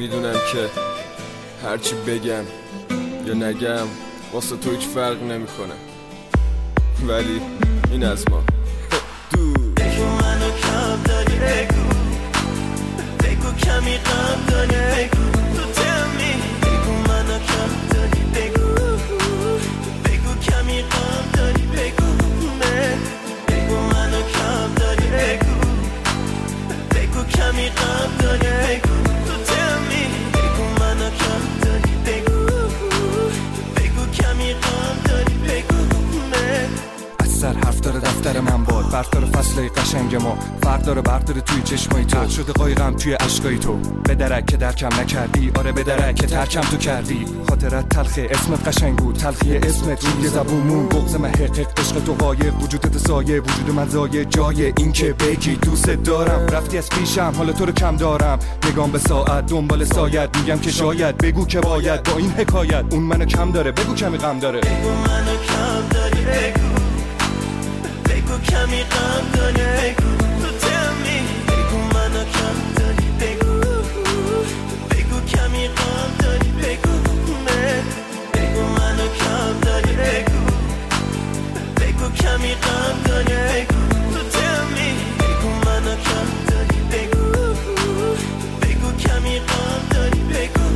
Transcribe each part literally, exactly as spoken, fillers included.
میدونم که هرچی بگم یا نگم واسه تو هیچ فرق نمیکنه، ولی این از ما. بگو منو کم داری، بگو بگو کمی غم داری، بگو تو تمی. بگو منو کم داری، بگو بگو کمی غم داری، بگو بگو منو کم داری، بگو بگو کمی غم داری، بگو تو تمی. بگو منو کم داری، بگو بگو کمی غم داری، بگو. سر حرف داره دفتر من باد، برف داره فصله قشنگ ما، فرق داره برق داره توی چشمای تو، شده قایقم توی عشقای تو. بدرک که درکم نکردی، آره بدرک که ترکم تو کردی. خاطرت تلخه، اسمت قشنگ بود، تلخی اسمت روی زبونمون بغض محقق. عشق تو قایق، وجودت سایه، وجود من زایه. جای این که بگی دوست دارم، رفتی از پیشم حالا تو رو کم دارم. نگام به ساعت دنبال سایت، میگم که شاید بگو که باید با این حکایت. اون منو کم داره، بگو کمی غم داره. بگو منو کم داری، بگو بگو کمی غم داری، بگو تو تمی. بگو منو کم داری، بگو بگو کمی غم داری، بگو بگو منو کم داری، بگو بگو کمی غم داری، بگو تو تمی. بگو منو کم داری، بگو بگو کمی غم داری، بگو.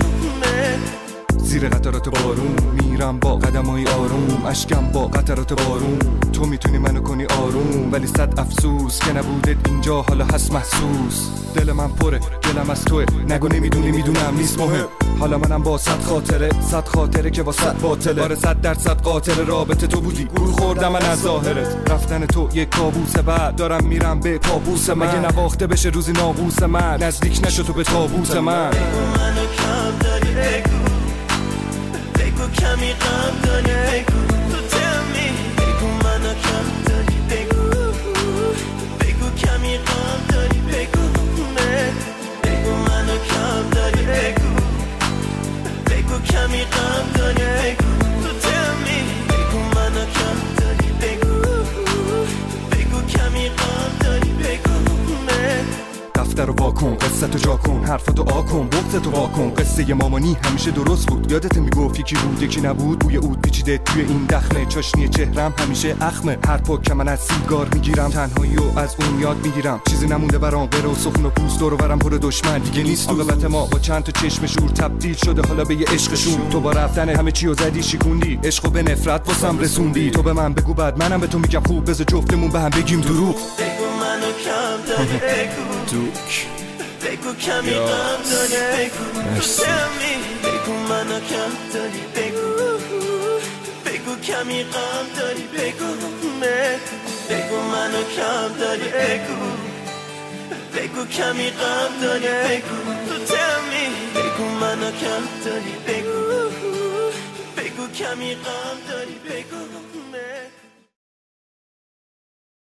زیر قطرات بارون میرم با قدمای آروم، اشکم با قطرات بارون. تو میتونی منو کنی آروم، ولی صد افسوس که نبودت اینجا حالا هست محسوس. دل من پره، دلم از توه، نگو نمیدونی میدونم نیست مهم. حالا منم با صد خاطره، صد خاطره که با صد باطله. آره صد درصد قاتل رابطه تو بودی، گول خوردم من از ظاهرت. رفتن تو یک کابوسه، بعد دارم میرم به پابوس من. مگه نواخته بشه روزی ناقوس من، نزدیک نشو تو به تابوت من. بگو منو کم داری، بگو بگو کمی غم داری، بگو تو تمی. بگو منو کم داری، بگو بگو کمی غم داری، بگو بگو منو کم داری، بگو بگو کمی غم داری، بگو تو تمی. بگو منو کم داری، بگو بگو کمی غم داری، بگو. دفتر رو واکن، قصه تو جا کن، حرفاتو آکن، بغض تو واکن. قصه مامانی همیشه درست بود، یادت میگفت یکی بود یکی نبود. بوی عود پیچیده توی این دخمه، چاشنی چهرم همیشه اخمه. هر پک که من از سیگار میگیرم، تنهایی و از اون یاد میگیرم. چیزی نمونده برام غیر و سخن و پوست، دور و برم پر دشمن دیگه نیست. عاقبت ما با چند تا چشم شور تبدیل شده حالا به یه عشقشون. تو با رفتن همه چیو زدی شیکوندی، عشقو به نفرت واسم رسوندی. تو به من بگو بعد منم به تو میگم خوب، بذار جفتمون به هم بگیم دروغ. بگو منو کم داری، بگو دوک بگو کمی غم داری، بگو تو تمی. بگو منو کم داری، بگو بگو کمی غم داری، بگو بگو منو کم داری، بگو بگو کمی غم داری، بگو تو تمی. بگو منو کم داری، بگو بگو کمی غم داری، بگو.